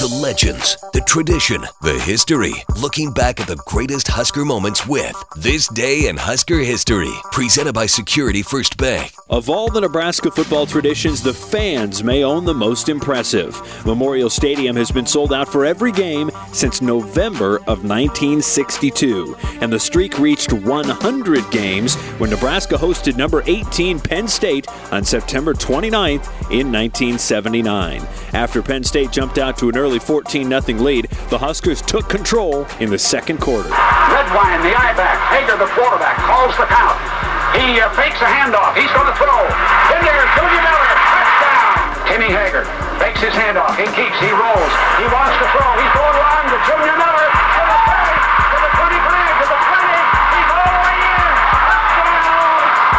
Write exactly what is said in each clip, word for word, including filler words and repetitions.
The legends, the tradition, the history. Looking back at the greatest Husker moments with This Day in Husker History. Presented by Security First Bank. Of all the Nebraska football traditions, the fans may own the most impressive. Memorial Stadium has been sold out for every game since November of nineteen sixty-two. And the streak reached one hundred games when Nebraska hosted number eighteen Penn State on September twenty-ninth in nineteen seventy-nine. After Penn State jumped out to an early fourteen nothing lead, the Huskers took control in the second quarter. Redwine, the I-back. Hager, the quarterback, calls the count. He uh, fakes a handoff. He's going to throw. In there, Junior Miller. Touchdown. Timmy Hager fakes his handoff. He keeps. He rolls. He wants to throw. He's going long to Junior Miller. To the thirty. To the twenty-five. To the twenty. He's all the way in. Touchdown.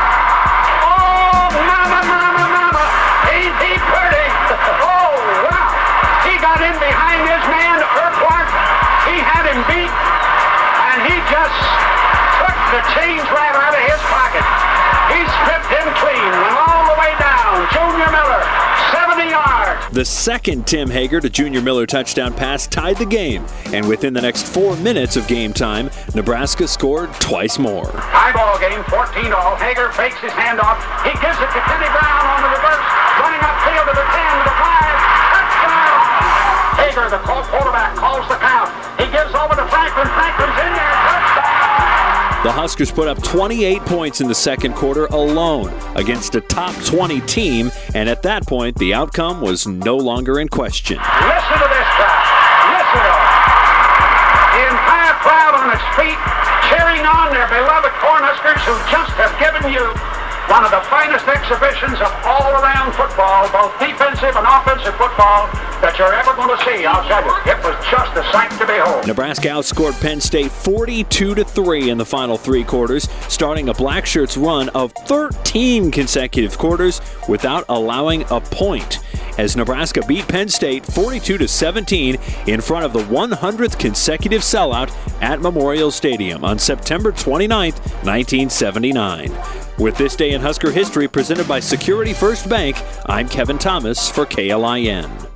Oh, mama, mama, mama. Ain't he pretty? Oh, wow. He got in behind his man, Urquhart. He had him beat. And he just took the change right out of his pocket. He stripped him clean, went all the way down. Junior Miller, seventy yards. The second Tim Hager to Junior Miller touchdown pass tied the game. And within the next four minutes of game time, Nebraska scored twice more. High ball game, fourteen all. Hager fakes his handoff. He gives it to Kenny Brown on the reverse. Running upfield to the ten, to the five. Touchdown. Hager, the quarterback, calls the count. He gives over to Franklin. Franklin's in there. Touchdown. The Huskers put up twenty-eight points in the second quarter alone against a top twenty team, and at that point, the outcome was no longer in question. Listen to this crowd. Listen to it. The entire crowd on its feet, cheering on their beloved Cornhuskers who just have given you one of the finest exhibitions of all-around football, both defensive and offensive football, that you're ever going to see. I'll tell you, it was just a sight to behold. Nebraska outscored Penn State forty-two to three in the final three quarters, starting a Blackshirts run of thirteen consecutive quarters without allowing a point, as Nebraska beat Penn State forty-two to seventeen in front of the one hundredth consecutive sellout at Memorial Stadium on September twenty-ninth, nineteen seventy-nine. With This Day in Husker History presented by Security First Bank, I'm Kevin Thomas for K L I N.